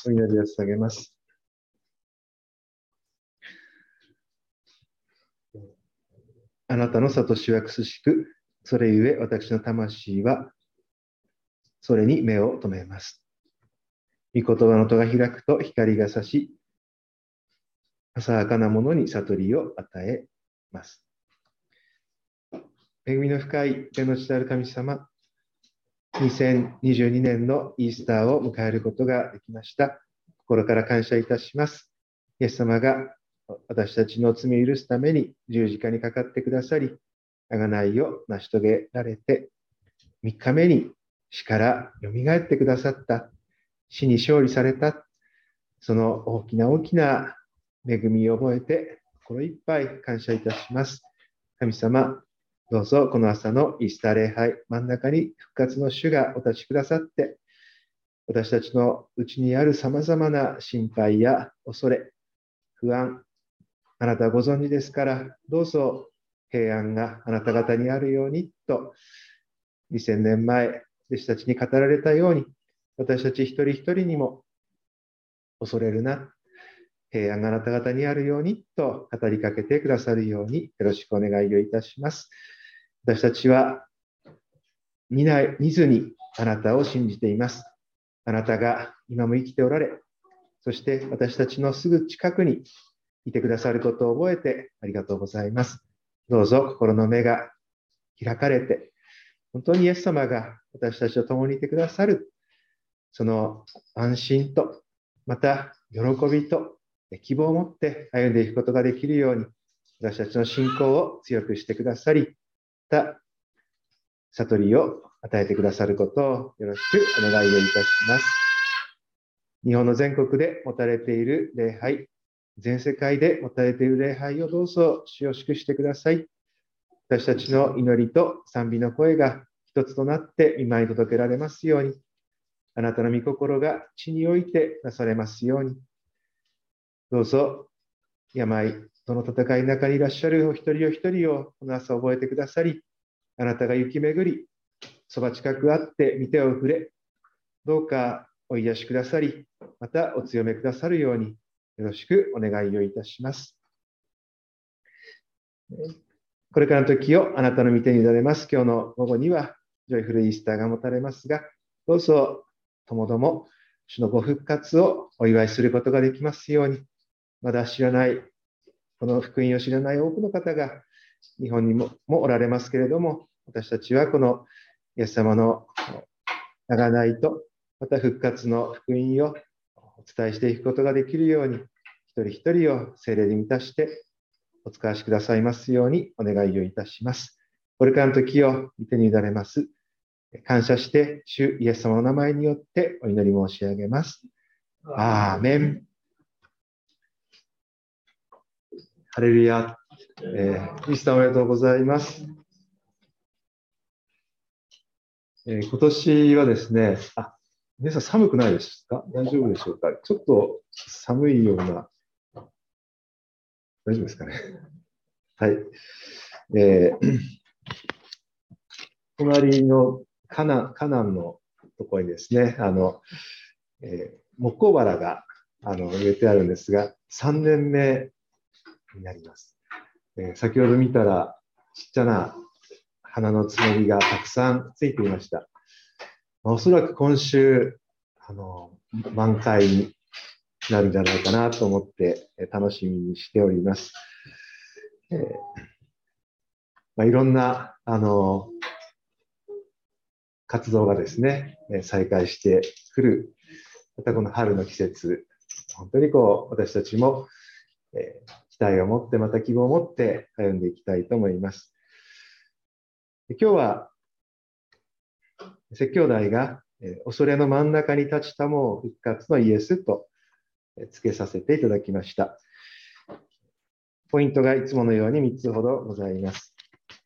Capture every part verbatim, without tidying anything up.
お祈りを捧げます。あなたの諭しは苦しく、それゆえ私の魂はそれに目を留めます。御言葉の戸が開くと光が差し、浅はかなものに悟りを与えます。恵みの深い天の地である神様、にせんにじゅうにねんのイースターを迎えることができました。心から感謝いたします。イエス様が私たちの罪を許すために十字架にかかってくださり、贖いを成し遂げられて、みっかめに死からよみがえってくださった、死に勝利された、その大きな大きな恵みを覚えて、心いっぱい感謝いたします。神様、どうぞこの朝のイースター礼拝、真ん中に復活の主がお立ちくださって、私たちのうちにある様々な心配や恐れ、不安、あなたはご存知ですから、どうぞ平安があなた方にあるようにと、にせんねんまえ、弟子たちに語られたように、私たち一人一人にも恐れるな、平安があなた方にあるようにと語りかけてくださるようによろしくお願いをいたします。私たちは見ない、見ずにあなたを信じています。あなたが今も生きておられ、そして私たちのすぐ近くにいてくださることを覚えてありがとうございます。どうぞ心の目が開かれて、本当にイエス様が私たちと共にいてくださる、その安心と、また喜びと希望を持って歩んでいくことができるように、私たちの信仰を強くしてくださり、また悟りを与えてくださることをよろしくお願いをいたします。日本の全国で持たれている礼拝、全世界で持たれている礼拝をどうぞ主を祝してください。私たちの祈りと賛美の声が一つとなって御前に届けられますように、あなたの御心が地においてなされますように、どうぞ病との戦いの中にいらっしゃるお一人お一人をこの朝覚えてくださり、あなたが行き巡り、そば近くあって御手を触れ、どうかお癒しくださり、またお強めくださるようによろしくお願いをいたします。これからの時をあなたの御手に委ねます。今日の午後にはジョイフルイースターが持たれますが、どうぞともども主のご復活をお祝いすることができますように、まだ知らない、この福音を知らない多くの方が日本に も, もおられますけれども、私たちはこのイエス様の贖いと、また復活の福音をお伝えしていくことができるように、一人一人を聖霊に満たしてお使わしくださいますようにお願いをいたします。これからの時を御手に委ねます。感謝して主イエス様の名前によってお祈り申し上げます。アーメン。ハレルヤ。えー、イースターおめでとうございます。えー、今年はですね、あ、皆さん寒くないですか？大丈夫でしょうか？ちょっと寒いような、大丈夫ですかね。はい。えー、隣のカナン、カナンのところにですね、あの、えー、木工バラがあの植えてあるんですが、さんねんめになります。えー、先ほど見たら、ちっちゃな花のつもりがたくさんついていました。おそらく今週、あの、満開になるんじゃないかなと思って楽しみにしております。えーまあ、いろんな、あの、活動がですね、再開してくる、またこの春の季節、本当にこう、私たちも、えー、期待を持って、また希望を持って歩んでいきたいと思います。で今日は、説教題が、えー、恐れの真ん中に立ちたもう復活のイエスと付けさせていただきました。ポイントがいつものようにみっつほどございます。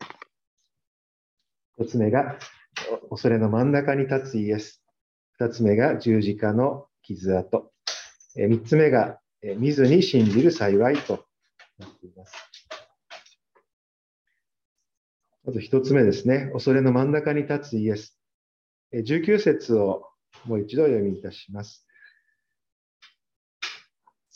ひとつめが、恐れの真ん中に立つイエス。ふたつめが、十字架の傷跡。みっつめが、見ずに信じる幸いとなっています。まずひとつめですね。恐れの真ん中に立つイエス。じゅうきゅう節をもう一度読みいたします。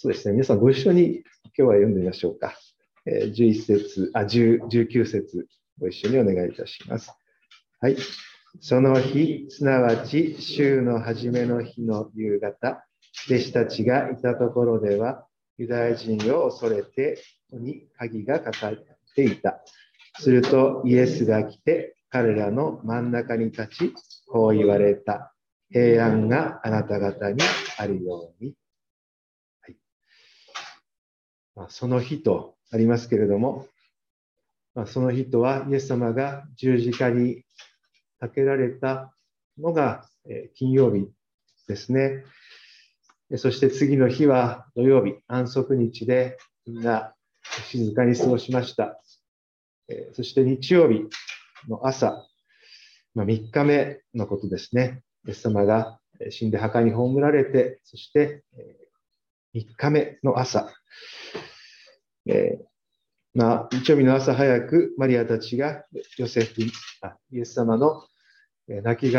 そうですね。皆さんご一緒に今日は読んでみましょうか。えー、じゅういち節、あ、じゅう、じゅうきゅう節、ご一緒にお願いいたします。はい。その日、すなわち週の初めの日の夕方、弟子たちがいたところでは、ユダヤ人を恐れて、戸に鍵がかかっていた。するとイエスが来て、彼らの真ん中に立ち、こう言われた。平安があなた方にあるように。はい。まあ、その日とありますけれども、まあ、その日とはイエス様が十字架にかけられたのが、えー、金曜日ですね。そして次の日は土曜日、安息日でみんな静かに過ごしました。えー、そして日曜日の朝、まあ、みっかめのことですね。イエス様が死んで墓に葬られて、そしてみっかめの朝、えーまあ、日曜日の朝早く、マリアたちがヨセフ、あイエス様の亡骸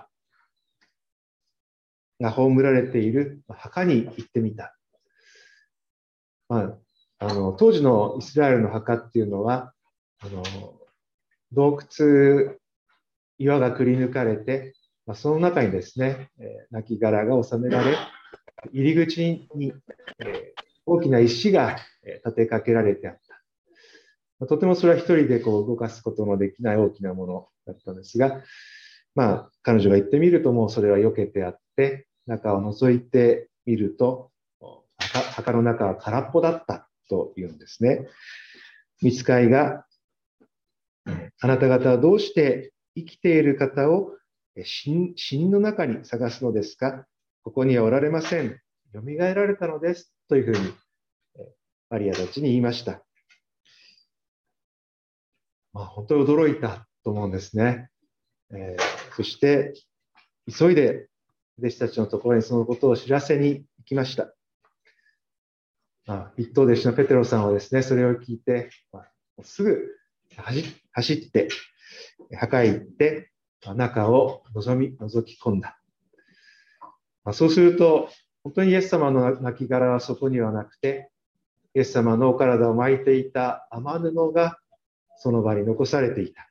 が葬られている墓に行ってみた。まあ、あの当時のイスラエルの墓っていうのは、あの洞窟、岩がくり抜かれて、まあ、その中にですね、亡骸が収められ、入り口に、えー、大きな石が立てかけられてあった。とてもそれは一人でこう動かすことのできない大きなものだったんですが、まあ、彼女が行ってみるともうそれは避けてあって、中を覗いてみると、墓の中は空っぽだったというんですね。御使いが、あなた方はどうして生きている方を死人の中に探すのですか？ここにはおられません。蘇られたのです。というふうに、マリアたちに言いました。まあ、本当に驚いたと思うんですね。えー、そして、急いで弟子たちのところにそのことを知らせに行きました。まあ、一等弟子のペテロさんはですね、それを聞いて、まあ、すぐ走って、墓へ行って、中を覗み、覗き込んだ。まあ、そうすると、本当にイエス様の亡骸はそこにはなくて、イエス様のお体を巻いていた雨布がその場に残されていた。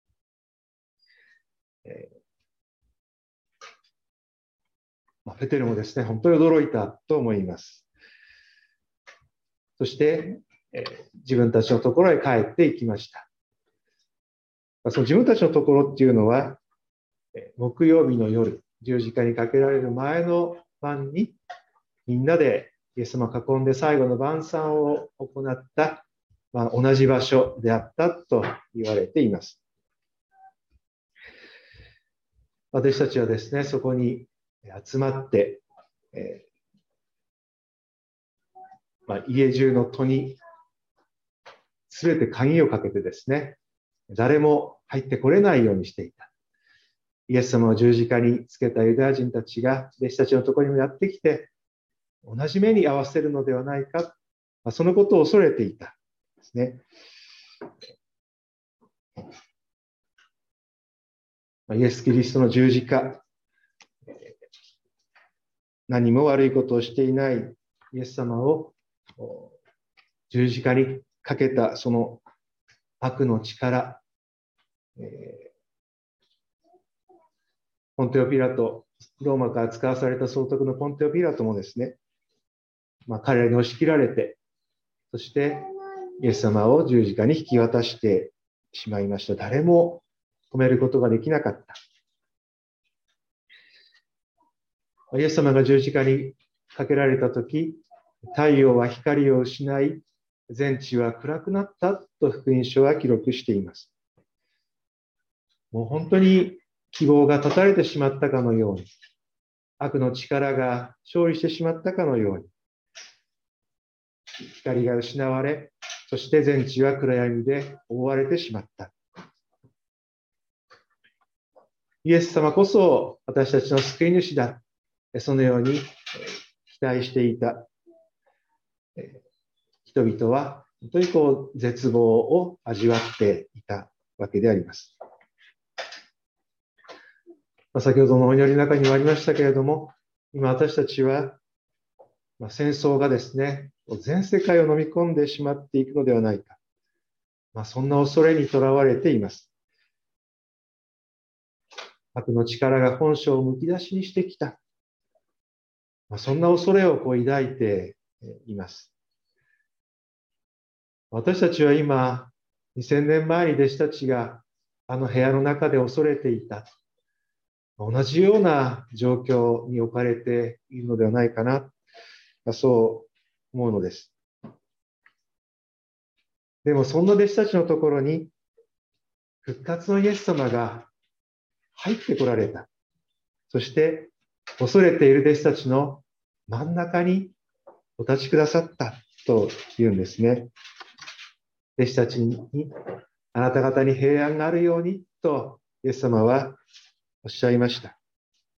えーまあ、ペテロもですね、本当に驚いたと思います。そして、えー、自分たちのところへ帰っていきました。その自分たちのところっていうのは、木曜日の夜、十字架にかけられる前の晩に、みんなでイエス様を囲んで最後の晩餐を行った、まあ、同じ場所であったと言われています。私たちはですね、そこに集まって、えーまあ、家中の戸にすべて鍵をかけてですね、誰も入ってこれないようにしていた。イエス様を十字架につけたユダヤ人たちが弟子たちのところにもやってきて、同じ目に合わせるのではないか、まあ、そのことを恐れていたですね。イエス・キリストの十字架、何も悪いことをしていないイエス様を十字架にかけたその悪の力、えー、ポンテオ・ピラト、ローマから使わされた総督のポンテオ・ピラトもですね、まあ、彼らに押し切られて、そしてイエス様を十字架に引き渡してしまいました。誰も止めることができなかった。イエス様が十字架にかけられたとき、太陽は光を失い、全地は暗くなったと福音書は記録しています。もう本当に希望が絶たれてしまったかのように、悪の力が勝利してしまったかのように、光が失われ、そして全地は暗闇で覆われてしまった。イエス様こそ私たちの救い主だ。そのように期待していた人々は、本当にこう絶望を味わっていたわけであります。先ほどのお祈りの中にもありましたけれども、今私たちはまあ、戦争がですね、全世界を飲み込んでしまっていくのではないか。まあ、そんな恐れにとらわれています。悪の力が本性をむき出しにしてきた。まあ、そんな恐れをこう抱いています。私たちは今、にせんねんまえに弟子たちがあの部屋の中で恐れていた。同じような状況に置かれているのではないかな、そう思うのです。でもそんな弟子たちのところに復活のイエス様が入ってこられた。そして恐れている弟子たちの真ん中にお立ちくださったというんですね。弟子たちにあなた方に平安があるようにとイエス様はおっしゃいました。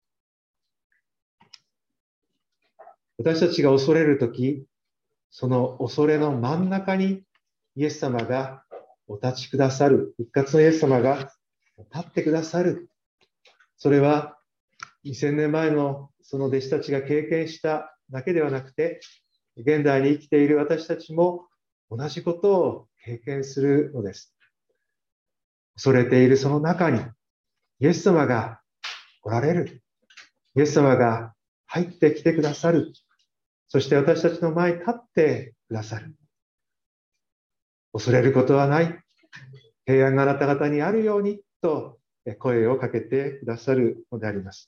私たちが恐れるとき、その恐れの真ん中にイエス様がお立ちくださる、復活のイエス様が立ってくださる。それはにせんねんまえのその弟子たちが経験しただけではなくて、現代に生きている私たちも同じことを経験するのです。恐れているその中にイエス様がおられる。イエス様が入ってきてくださる。そして私たちの前に立ってくださる。恐れることはない。平安があなた方にあるようにと声をかけてくださるのであります。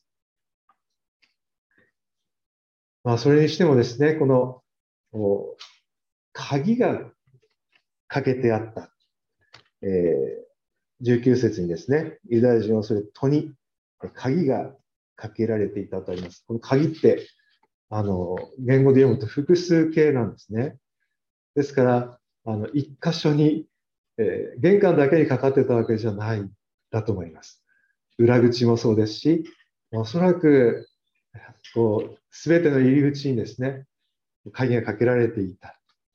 まあ、それにしてもですね、この鍵がかけてあった、えー、じゅうきゅう節にですね、ユダヤ人を恐れ戸に鍵がかけられていたとあります。この鍵ってあの言語で読むと複数形なんですね。ですからあの一箇所に、えー、玄関だけにかかってたわけじゃないだと思います。裏口もそうですし、おそらくこう全ての入り口にですね、鍵がかけられていた。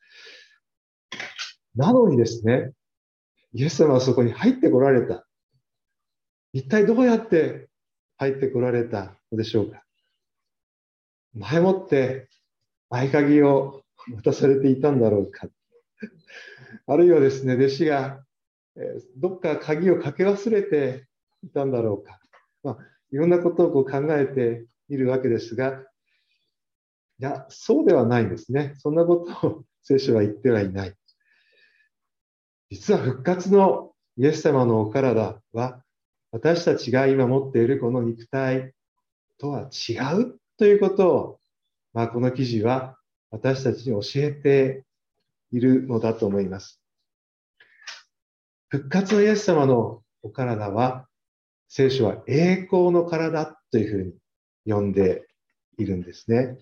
なのにですね、イエス様はそこに入ってこられた。一体どうやって入ってこられたのでしょうか。前もって合鍵を渡されていたんだろうか。あるいはですね、弟子がどっか鍵をかけ忘れていたんだろうか。まあ、いろんなことをこう考えているわけですが、いや、そうではないんですね。そんなことを聖書は言ってはいない。実は復活のイエス様のお体は、私たちが今持っているこの肉体とは違うということを、まあ、この記事は私たちに教えているのだと思います。復活のイエス様のお体は、聖書は栄光の体というふうに呼んでいるんですね。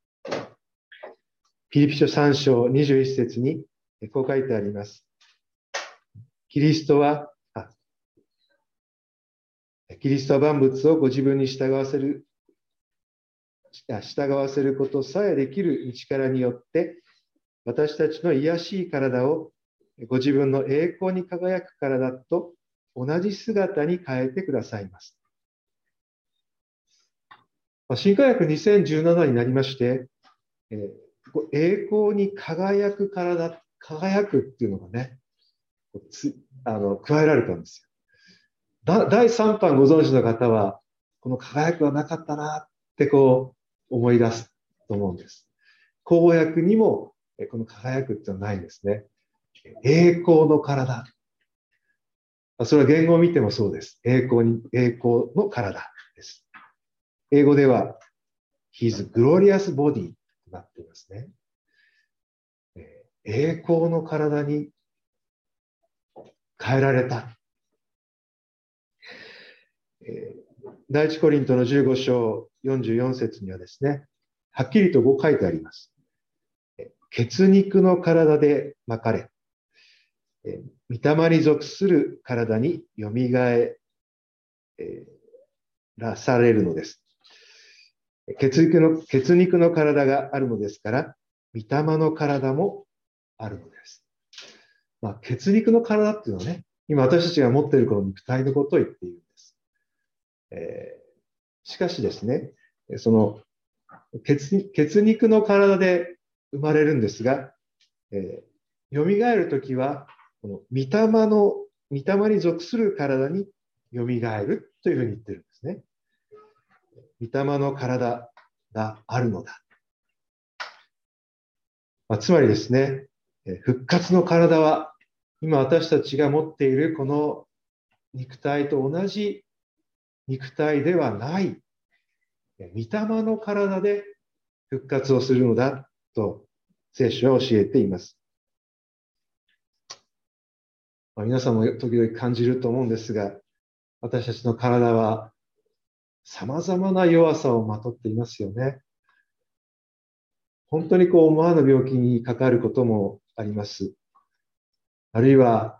ピリピ書さん章にじゅういち節にこう書いてあります。キリストは、あ、キリストは万物をご自分に従わせる、従わせることさえできる道からによって、私たちの癒しい体をご自分の栄光に輝く体と同じ姿に変えてくださいます。新科学にせんじゅうななになりまして、栄光に輝く体、輝くっていうのがね、つあの加えられたんですよ。だだいさん版ご存知の方は、この輝くはなかったなってこう思い出すと思うんです。公約にもこの輝くっていうのはないんですね。栄光の体。それは言語を見てもそうです。栄光に、栄光の体です。英語では His glorious body となっていますね。栄光の体に変えられた。第一コリントのじゅうご章よんじゅうよん節にはですね、はっきりとこう書いてあります。血肉の体で巻かれ、御霊に属する体によみがえらされるのです。血肉の、血肉の体があるのですから、御霊の体もあるのです。まあ、血肉の体っていうのはね、今私たちが持っているこの肉体のことを言っているんです。えー、しかしですね、その血、血肉の体で生まれるんですが、えー、蘇るときは、この御霊の、御霊に属する体に蘇るというふうに言ってるんですね。御霊の体があるのだ。まあ、つまりですね、復活の体は、今私たちが持っているこの肉体と同じ肉体ではない、御霊の体で復活をするのだと聖書は教えています。まあ、皆さんも時々感じると思うんですが、私たちの体は様々な弱さをまとっていますよね。本当にこう思わぬ病気にかかることもあります。あるいは、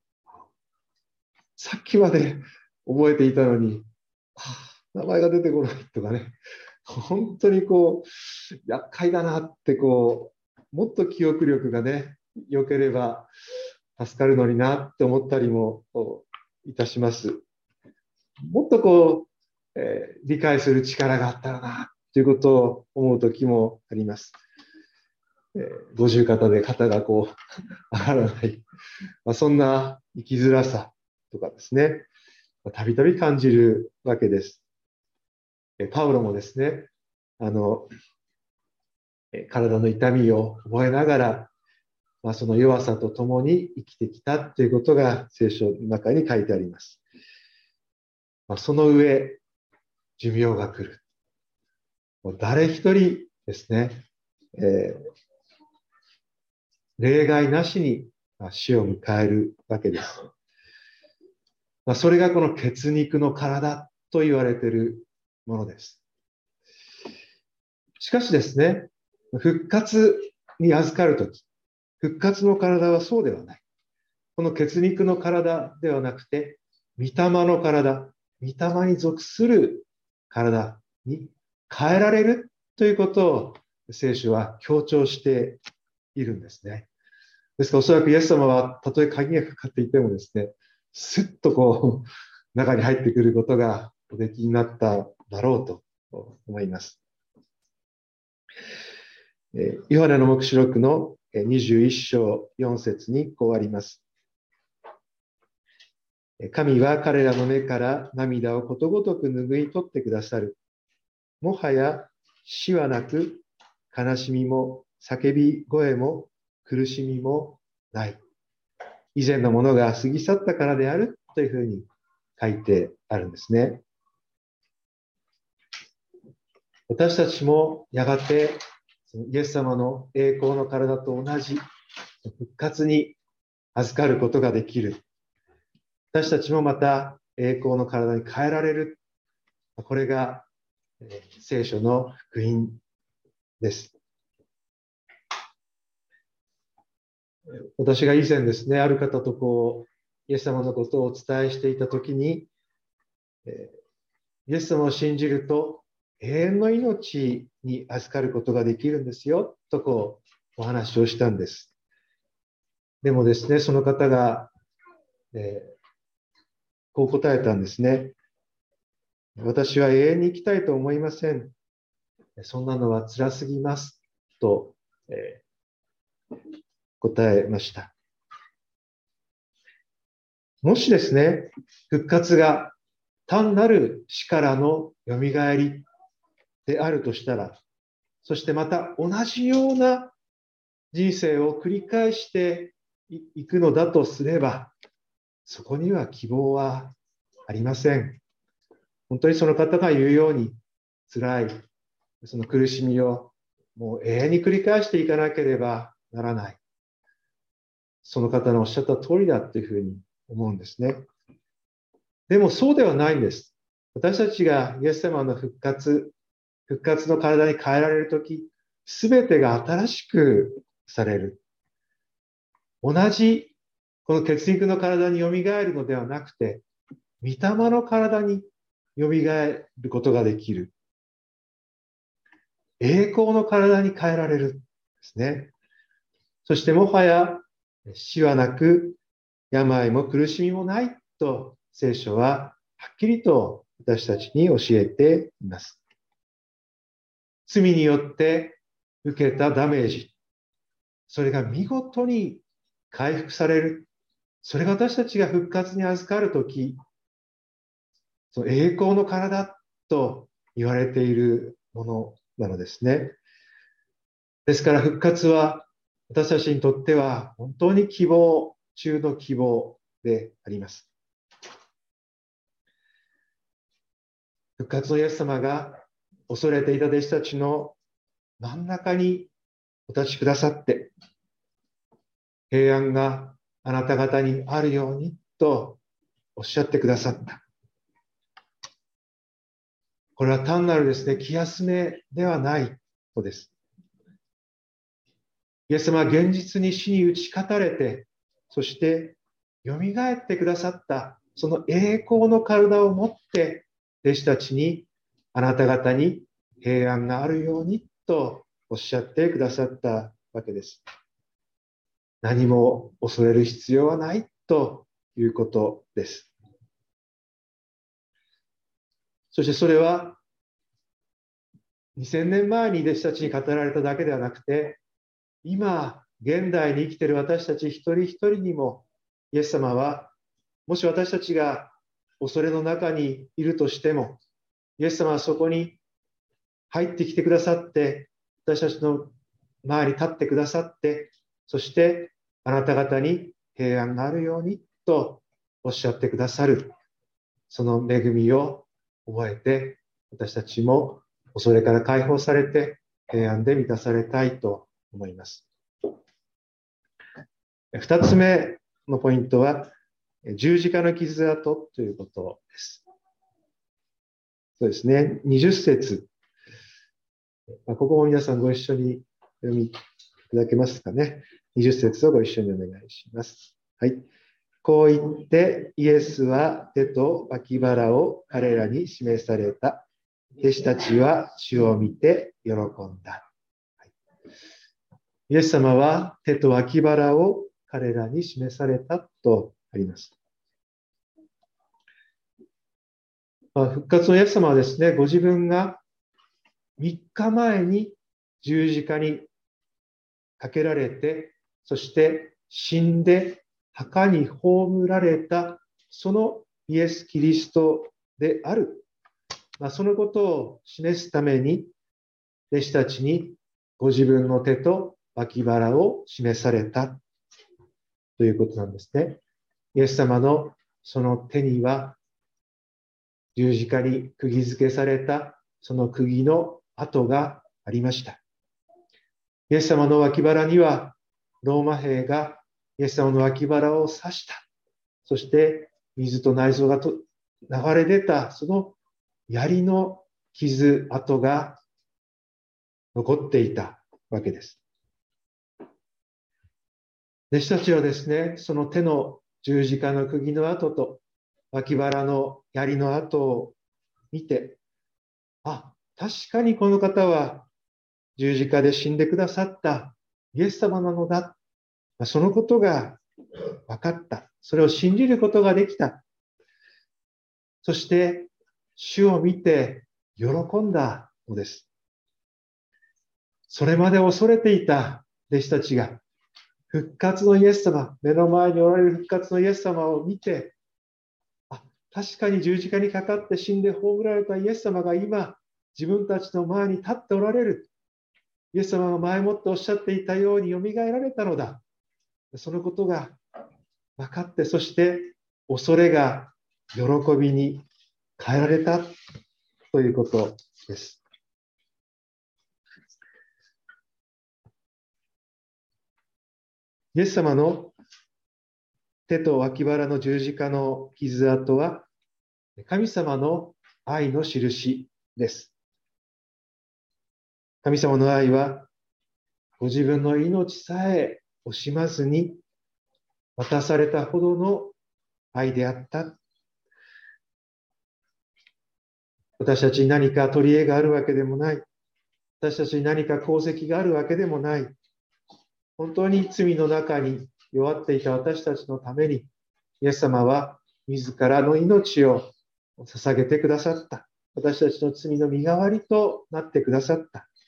さっきまで覚えていたのに、はあ、名前が出てこないとかね、本当にこう、厄介だなってこう、もっと記憶力がね、良ければ助かるのになって思ったりもいたします。もっとこう、えー、理解する力があったらな、ということを思う時もあります。えー、五十肩で肩がこう、上がらない。まあ、そんな生きづらさとかですね、たびたび感じるわけです。えパウロもですね、あの、体の痛みを覚えながら、まあ、その弱さとともに生きてきたということが聖書の中に書いてあります。まあ、その上、寿命が来る。もう誰一人ですね、えー、例外なしに死を迎えるわけです。まあ、それがこの血肉の体と言われているものです。しかしですね、復活に預かるとき、復活の体はそうではない。この血肉の体ではなくて、御霊の体、御霊に属する体に変えられるということを聖書は強調しているんですね。ですからおそらくイエス様はたとえ鍵がかかっていてもですね、スッとこう中に入ってくることがおできになっただろうと思います。ヨハネの黙示録のにじゅういっ章よん節にこうあります。神は彼らの目から涙をことごとく拭い取ってくださる。もはや死はなく、悲しみも叫び声も苦しみもない。以前のものが過ぎ去ったからであるというふうに書いてあるんですね。私たちもやがてイエス様の栄光の体と同じ復活に預かることができる。私たちもまた栄光の体に変えられる。これが聖書の福音です。私が以前ですね、ある方とこう、イエス様のことをお伝えしていたときに、イエス様を信じると永遠の命に預かることができるんですよ、とこう、お話をしたんです。でもですね、その方が、えー、こう答えたんですね。私は永遠に生きたいと思いません。そんなのは辛すぎます。と、えー、答えました。もしですね、復活が単なる死からのよみがえりであるとしたら、そしてまた同じような人生を繰り返していくのだとすれば、そこには希望はありません。本当にその方が言うように、辛い、その苦しみをもう永遠に繰り返していかなければならない。その方のおっしゃった通りだというふうに思うんですね。でもそうではないんです。私たちがイエス様の復活、復活の体に変えられるとき、すべてが新しくされる。同じこの血肉の体によみがえるのではなくて、御霊の体によみがえることができる。栄光の体に変えられるんですね。そしてもはや死はなく、病も苦しみもないと聖書ははっきりと私たちに教えています。 罪によって受けたダメージ、それが見事に回復される。それが私たちが復活に預かるとき、その栄光の体と言われているものなのですね。ですから復活は私たちにとっては本当に希望中の希望であります。復活のイエス様が恐れていた弟子たちの真ん中にお立ちくださって、平安があなた方にあるようにとおっしゃってくださった。これは単なるですね、気休めではないとです。イエス様は現実に死に打ち勝たれて、そして蘇ってくださったその栄光の体を持って弟子たちに、あなた方に平安があるようにとおっしゃってくださったわけです。何も恐れる必要はないということです。そしてそれはにせんねんまえに弟子たちに語られただけではなくて、今現代に生きている私たち一人一人にもイエス様は、もし私たちが恐れの中にいるとしても、イエス様はそこに入ってきてくださって、私たちの前に立ってくださって、そしてあなた方に平安があるようにとおっしゃってくださる、その恵みを覚えて、私たちも恐れから解放されて平安で満たされたいと思います。二つ目のポイントは、十字架の傷跡ということです。そうですね、にじゅっ節。ここも皆さんご一緒に読みいただけますかね。にじゅっ節をご一緒にお願いします。はい。こう言ってイエスは手と脇腹を彼らに示された。弟子たちは主を見て喜んだ。はい、イエス様は手と脇腹を彼らに示されたとあります。まあ、復活のイエス様はですね、ご自分がみっかまえに十字架にかけられて、そして死んで墓に葬られたそのイエス・キリストである、まあ、そのことを示すために弟子たちにご自分の手と脇腹を示されたということなんですね。イエス様のその手には十字架に釘付けされたその釘の跡がありました。イエス様の脇腹にはローマ兵がイエス様の脇腹を刺した。そして水と内臓がと流れ出たその槍の傷跡が残っていたわけです。弟子たちはですね、その手の十字架の釘の跡と脇腹の槍の跡を見て、あ、確かにこの方は十字架で死んでくださったイエス様なのだ。そのことが分かった。それを信じることができた。そして、主を見て喜んだのです。それまで恐れていた弟子たちが、復活のイエス様、目の前におられる復活のイエス様を見て、あ、確かに十字架にかかって死んで葬られたイエス様が今、自分たちの前に立っておられる。イエス様が前もっておっしゃっていたようによみがえられたのだ。そのことが分かって、そして恐れが喜びに変えられたということです。イエス様の手と脇腹の十字架の傷跡は神様の愛の印です。神様の愛はご自分の命さえ惜しまずに渡されたほどの愛であった。私たちに何か取り柄があるわけでもない。私たちに何か功績があるわけでもない。本当に罪の中に弱っていた私たちのために、イエス様は自らの命を捧げてくださった。私たちの罪の身代わりとなってくださった。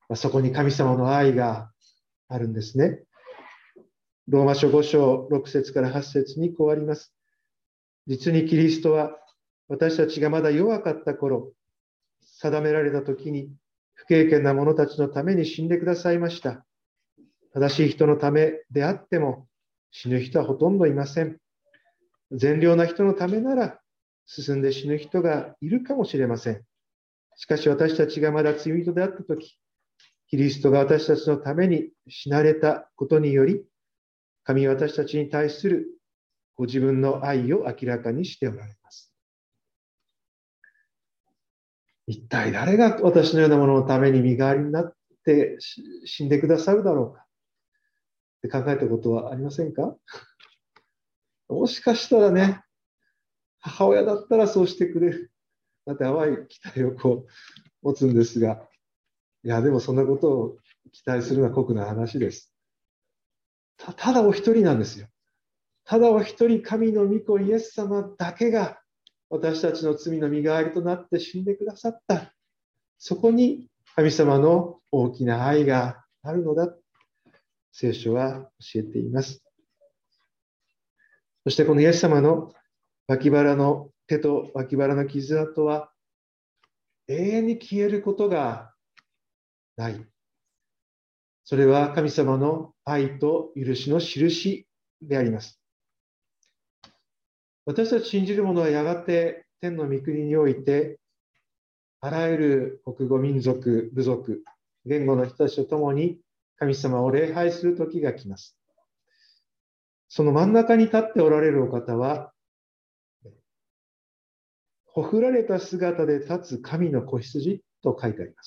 そこに神様の愛があるんですね。ローマ書ご章ろく節からはち節にこうあります。実にキリストは私たちがまだ弱かった頃、定められた時に不経験な者たちのために死んでくださいました。正しい人のためであっても死ぬ人はほとんどいません。善良な人のためなら進んで死ぬ人がいるかもしれません。しかし私たちがまだ罪人であったとき、キリストが私たちのために死なれたことにより、神は私たちに対するご自分の愛を明らかにしておられます。一体誰が私のようなもののために身代わりになって死んでくださるだろうかって考えたことはありませんか？もしかしたらね、母親だったらそうしてくれる。だって淡い期待をこう持つんですが、いや、でもそんなことを期待するのは酷な話です。た, ただお一人なんですよ。ただお一人、神の御子イエス様だけが私たちの罪の身代わりとなって死んでくださった。そこに神様の大きな愛があるのだ。聖書は教えています。そしてこのイエス様の脇腹の手と脇腹の傷跡は永遠に消えることがない。それは神様の愛と許しの印であります。私たち信じる者はやがて天の御国において、あらゆる国語、民族、部族、言語の人たちと共に神様を礼拝する時が来ます。その真ん中に立っておられるお方は、ほふられた姿で立つ神の子羊と書いてあります。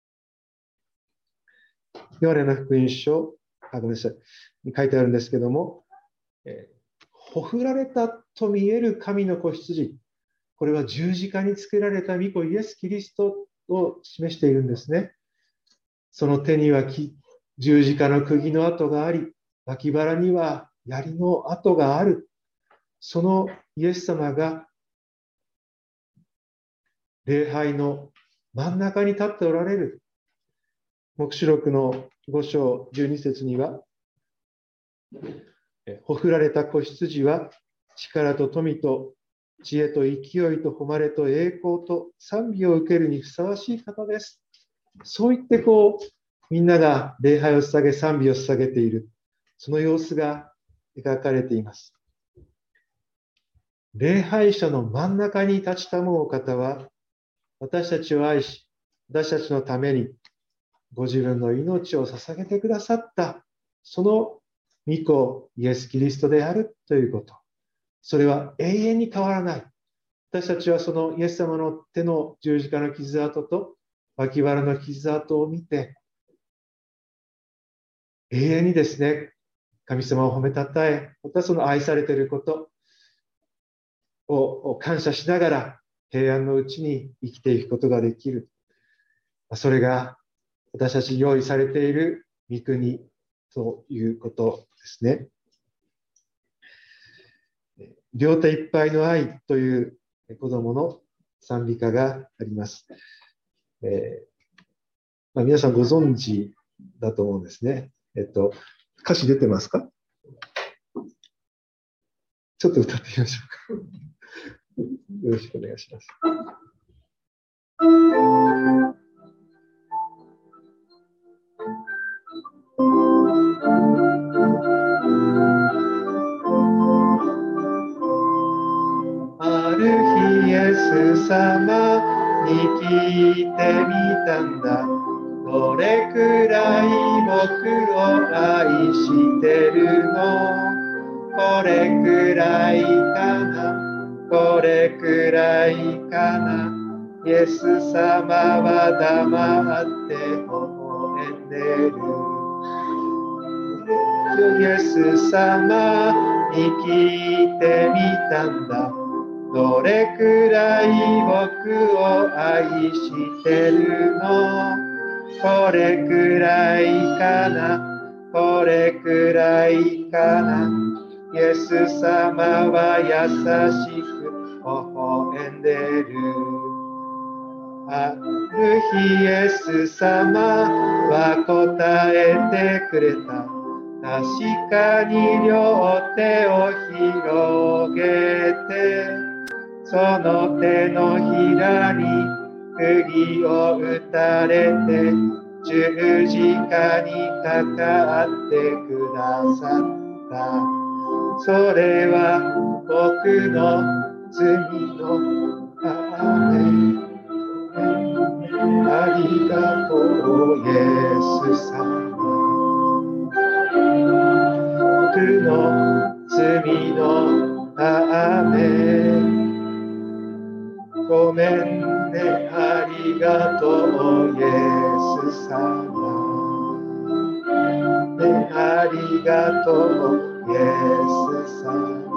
ヨハネの福音書、あ、ごめんなさい、に書いてあるんですけども、えー、ほふられたと見える神の子羊、これは十字架につけられた御子イエス・キリストを示しているんですね。その手には十字架の釘の跡があり、脇腹には槍の跡がある。そのイエス様が礼拝の真ん中に立っておられる。黙示録のご章じゅうに節には、ほふられた子羊は力と富と知恵と勢いと誉れと栄光と賛美を受けるにふさわしい方です。そう言ってこうみんなが礼拝を捧げ賛美を捧げている、その様子が描かれています。礼拝者の真ん中に立ちたむお方は、私たちを愛し、私たちのためにご自分の命を捧げてくださった、その御子イエス・キリストであるということ。それは永遠に変わらない。私たちはそのイエス様の手の十字架の傷跡と脇腹の傷跡を見て、永遠にですね、神様を褒めたたえ、またその愛されていることを感謝しながら平安のうちに生きていくことができる。それが私たちに用意されている御国ということですね。両手いっぱいの愛という子供の賛美歌があります。えーまあ、皆さんご存知だと思うんですね。えっと、歌詞出てますか？ちょっと歌ってみましょうか。よろしくお願いします。ある日イエス様に聞いてみたんだ。どれくらい僕を愛してるの？これくらいかな、これくらいかな。イエス様は黙って微笑んでる。イエス様に聞いてみたんだ。どれくらい僕を愛してるの？これくらいかな、これくらいかな。イエス様は優しく微笑んでる。 ある日イエス様は答えてくれた。確かに両手を広げて、その手のひらに釘を打たれて、十字架にかかってくださった。それは僕の罪のため。ありがとう、イエス様。僕の罪のため。ごめんね、ありがとう、イエス様。ね、ありがとう、イエス様。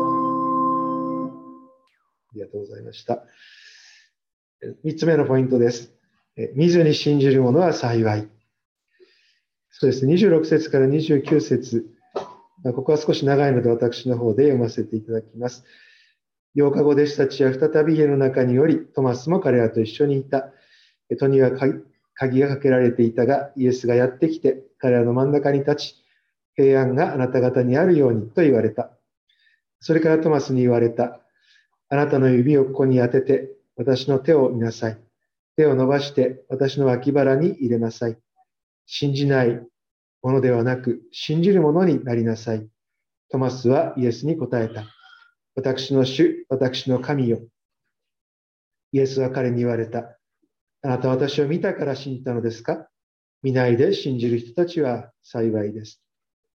ありがとうございました。三つ目のポイントです。見ずに信じる者は幸い。そうですね、にじゅうろく節からにじゅうきゅう節。ここは少し長いので私の方で読ませていただきます。ようかご、弟子たちは再び家の中により、トマスも彼らと一緒にいた。戸には鍵がかけられていたが、イエスがやってきて、彼らの真ん中に立ち、平安があなた方にあるようにと言われた。それからトマスに言われた。あなたの指をここに当てて、私の手を見なさい。手を伸ばして私の脇腹に入れなさい。信じないものではなく、信じるものになりなさい。トマスはイエスに答えた。私の主、私の神よ。イエスは彼に言われた。あなたは私を見たから信じたのですか？見ないで信じる人たちは幸いです。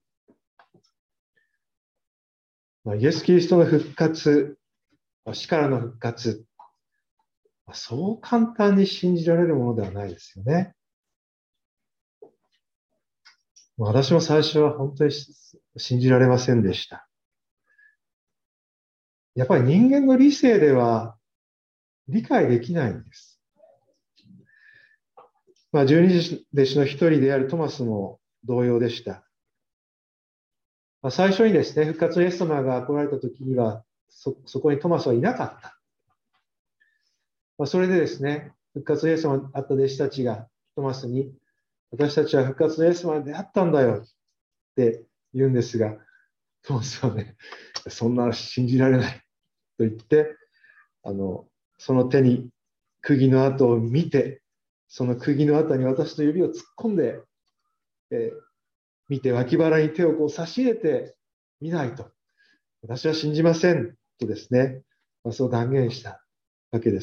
まあ、イエス・キリストの復活、死からの復活、そう簡単に信じられるものではないですよね。私も最初は本当に信じられませんでした。やっぱり人間の理性では理解できないんです。まあ、十二弟子の一人であるトマスも同様でした。まあ、最初にですね、復活のイエス様が来られた時には、そ、そこにトマスはいなかった。まあ、それでですね、復活のイエス様に会った弟子たちがトマスに、私たちは復活のイエス様に出会ったんだよって言うんですが、トマスはね、そんな信じられないと言って、あの、その手に釘の跡を見て、その釘の跡に私の指を突っ込んで、えー、見て脇腹に手をこう差し入れて見ないと、私は信じませんとですね、まあ、そう断言したわけです。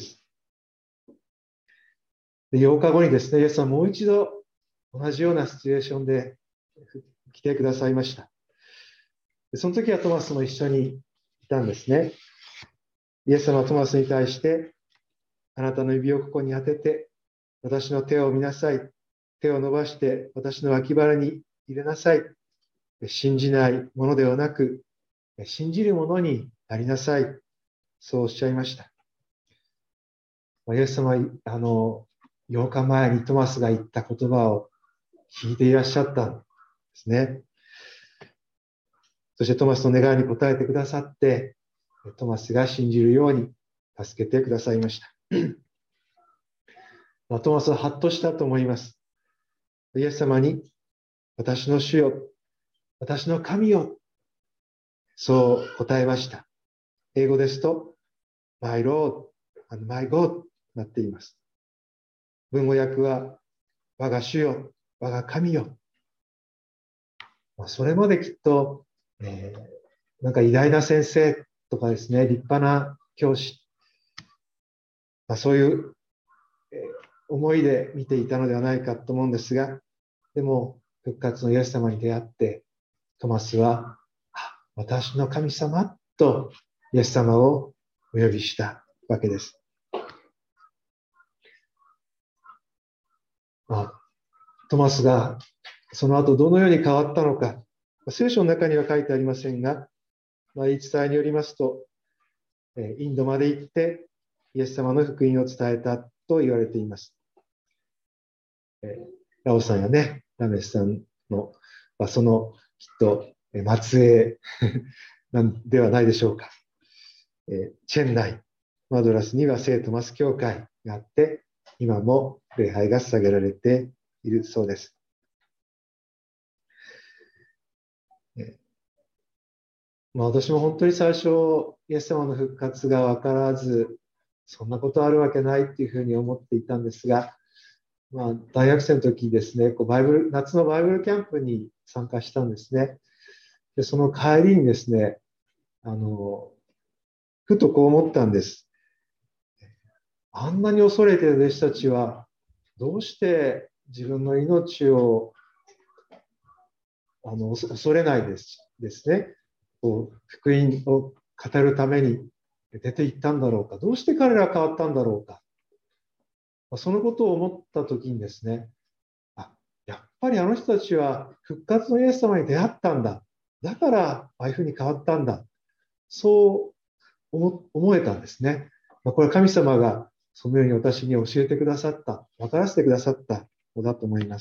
で、ようかごにですね、イエスはもう一度同じようなシチュエーションで来てくださいました。でその時はトマスも一緒にいたんですね。イエス様はトマスに対して、あなたの指をここに当てて、私の手を見なさい。手を伸ばして私の脇腹に入れなさい。信じないものではなく、信じるものになりなさい。そうおっしゃいました。イエス様は、あの、ようかまえにトマスが言った言葉を聞いていらっしゃったんですね。そしてトマスの願いに応えてくださって、トマスが信じるように助けてくださいました。まあ、トマスはハッとしたと思います。イエス様に、私の主よ、私の神よ、そう答えました。英語ですと、My Lord and My God となっています。文語訳は、我が主よ、我が神よ。まあ、それまできっと、えー、なんか偉大な先生とかですね、立派な教師、まあ、そういう、えー、思いで見ていたのではないかと思うんですが、でも復活のイエス様に出会って、トマスは、あ、私の神様とイエス様をお呼びしたわけです。まあ、トマスがその後どのように変わったのか、聖書の中には書いてありませんが、まあ、言い伝えによりますと、インドまで行ってイエス様の福音を伝えたと言われています。ラオさんやね、ラメスさんの、まあ、そのきっと末裔なんではないでしょうか。チェンナイ、マドラスには聖トマス教会があって、 今も礼拝が捧げられているそうです。まあ、私も本当に最初、イエス様の復活が分からず、そんなことあるわけないっていうふうに思っていたんですが、まあ、大学生の時にですね、こうバイブル、夏のバイブルキャンプに参加したんですね。で、その帰りにですね、あの、ふとこう思ったんです。あんなに恐れている弟子たちは、どうして自分の命をあの恐れないですですね、こう福音を語るために出て行ったんだろうか、どうして彼らは変わったんだろうか、そのことを思ったときにですね、あ、やっぱりあの人たちは復活のイエス様に出会ったんだ、だからああいうふうに変わったんだ、そう思思えたんですね。これは神様がそのように私に教えてくださった、分からせてくださったのだと思います。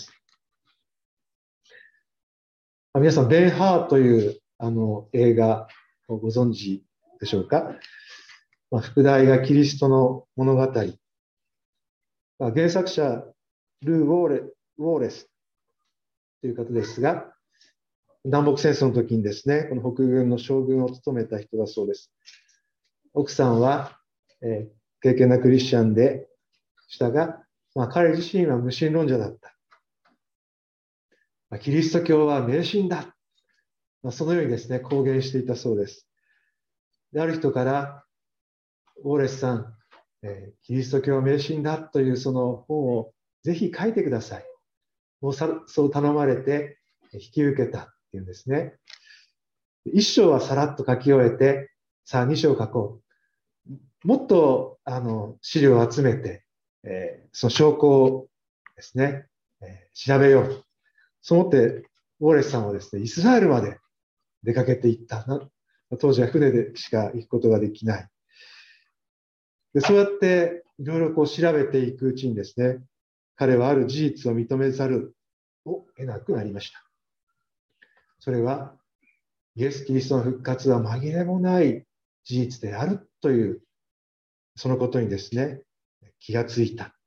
皆さん、ベン・ハーというあの映画をご存知でしょうか。まあ、副題がキリストの物語。まあ、原作者、ルー・ウォーレウォーレスという方ですが、南北戦争の時にですね、この北軍の将軍を務めた人だそうです。奥さんは、えー、敬虔なクリスチャンでしたが、まあ、彼自身は無神論者だった。まあ、キリスト教は迷信だ。まあ、そのようにですね、公言していたそうです。で、ある人から、ウォーレスさん、えー、キリスト教は迷信だというその本をぜひ書いてください。もうさそう頼まれて引き受けたっていうんですね。一章はさらっと書き終えて、さあ二章書こう。もっとあの資料を集めて、えー、その証拠をですね、えー、調べよう。そう思って、ウォーレスさんはですね、イスラエルまで出かけていった。当時は船でしか行くことができない。でそうやっていろいろこう調べていくうちにですね、彼はある事実を認めざるを得なくなりました。それは、イエス・キリストの復活は紛れもない事実であるという、そのことにですね、気がついた。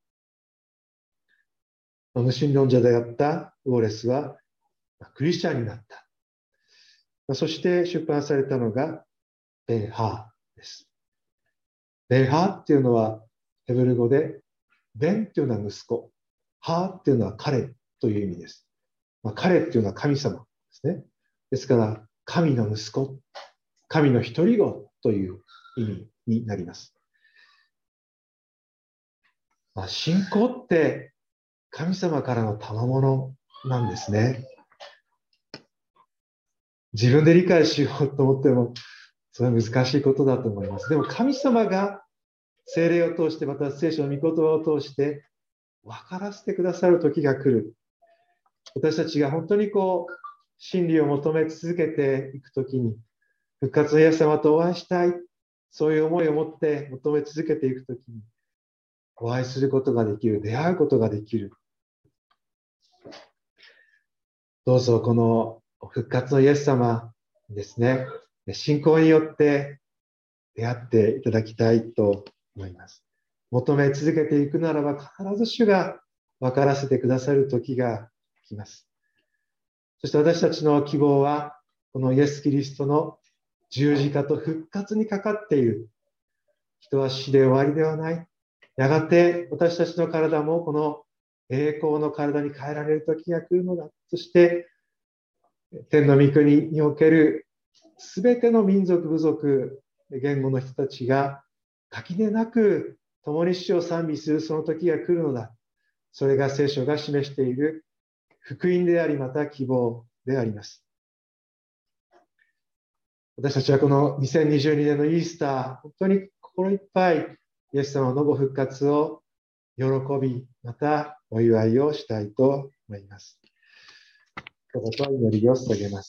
無神論者であったウォーレスはクリスチャンになった。そして出版されたのがベン・ハーです。ベン・ハーっていうのはヘブル語で、ベンっていうのは息子、ハーっていうのは彼という意味です。まあ、彼っていうのは神様ですね。ですから、神の息子、神の一人子という意味になります。まあ、信仰って神様からの賜物なんですね。自分で理解しようと思っても、それは難しいことだと思います。でも神様が聖霊を通して、また聖書の御言葉を通して分からせてくださる時が来る。私たちが本当にこう真理を求め続けていくときに、復活のイエス様とお会いしたい、そういう思いを持って求め続けていくときに、お会いすることができる、出会うことができる。どうぞこの復活のイエス様ですね、信仰によって出会っていただきたいと思います。求め続けていくならば、必ず主が分からせてくださる時が来ます。そして私たちの希望は、このイエス・キリストの十字架と復活にかかっている。人は死で終わりではない。やがて私たちの体もこの栄光の体に変えられる時が来るのだ。そして、天の御国におけるすべての民族、部族、言語の人たちが垣根なく共に主を賛美するその時が来るのだ。それが聖書が示している福音であり、また希望であります。私たちはこのにせんにじゅうにねんのイースター、本当に心いっぱいイエス様のご復活を喜び、またお祝いをしたいと思います。一言祈りを捧げます。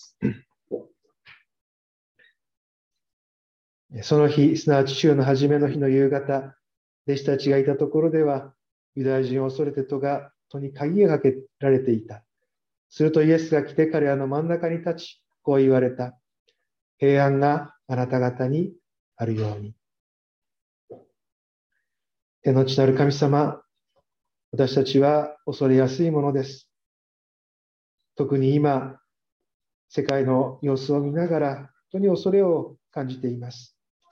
その日、すなわち週の初めの日の夕方、弟子たちがいたところでは、ユダヤ人を恐れて戸が戸に鍵がかけられていた。するとイエスが来て彼らの真ん中に立ち、こう言われた。平安があなた方にあるように。天の地なる神様、 私たちは恐れやすいものです。特に今、世界の様子を見ながら、本当に恐れを感じています。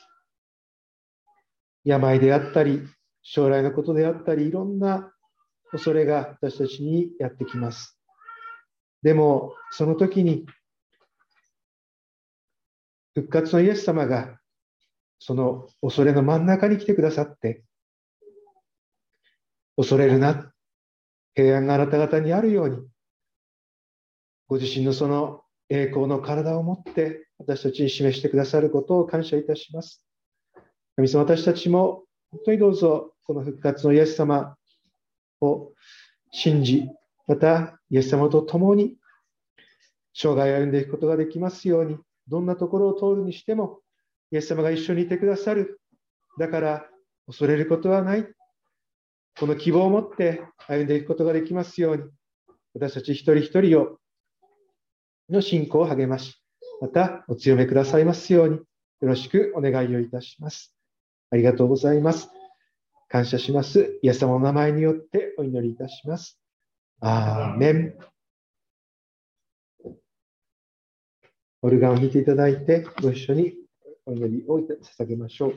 病であったり、将来のことであったり、いろんな恐れが私たちにやってきます。でも、その時に、復活のイエス様が、その恐れの真ん中に来てくださって、恐れるな、平安があなた方にあるように、ご自身のその栄光の体を持って私たちに示してくださることを感謝いたします。神様、私たちも本当にどうぞこの復活のイエス様を信じ、またイエス様と共に生涯を歩んでいくことができますように、どんなところを通るにしてもイエス様が一緒にいてくださる。だから恐れることはない。この希望を持って歩んでいくことができますように、私たち一人一人をの信仰を励まし、またお強めくださいますように、よろしくお願いをいたします。ありがとうございます。感謝します。イエス様の名前によってお祈りいたします。アーメン。オルガンを弾いていただいて、ご一緒にお祈りを捧げましょう。